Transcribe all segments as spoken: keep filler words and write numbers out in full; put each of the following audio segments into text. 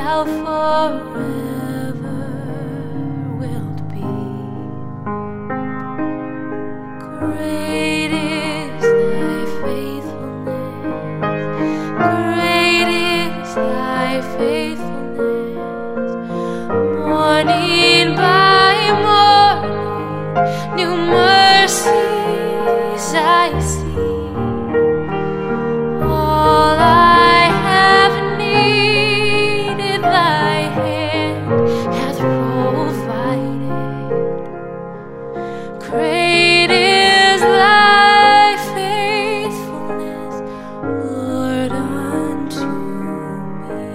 thou forever wilt be. Great is thy faithfulness, great is thy faithfulness. Morning by morning, new mercies I see. All I have needed, thy hand hath provided. Great is thy faithfulness, Lord, unto me.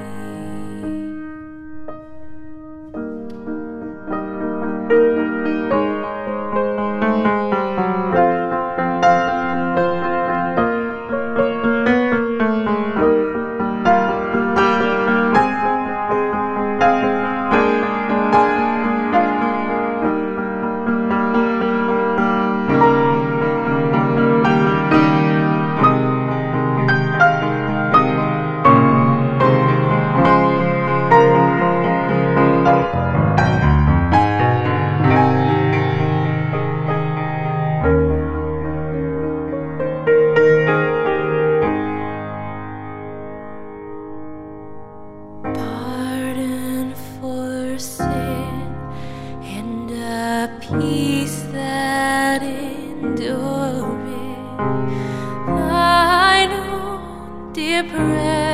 Pardon for sin and a peace that endureth. Thine own dear presence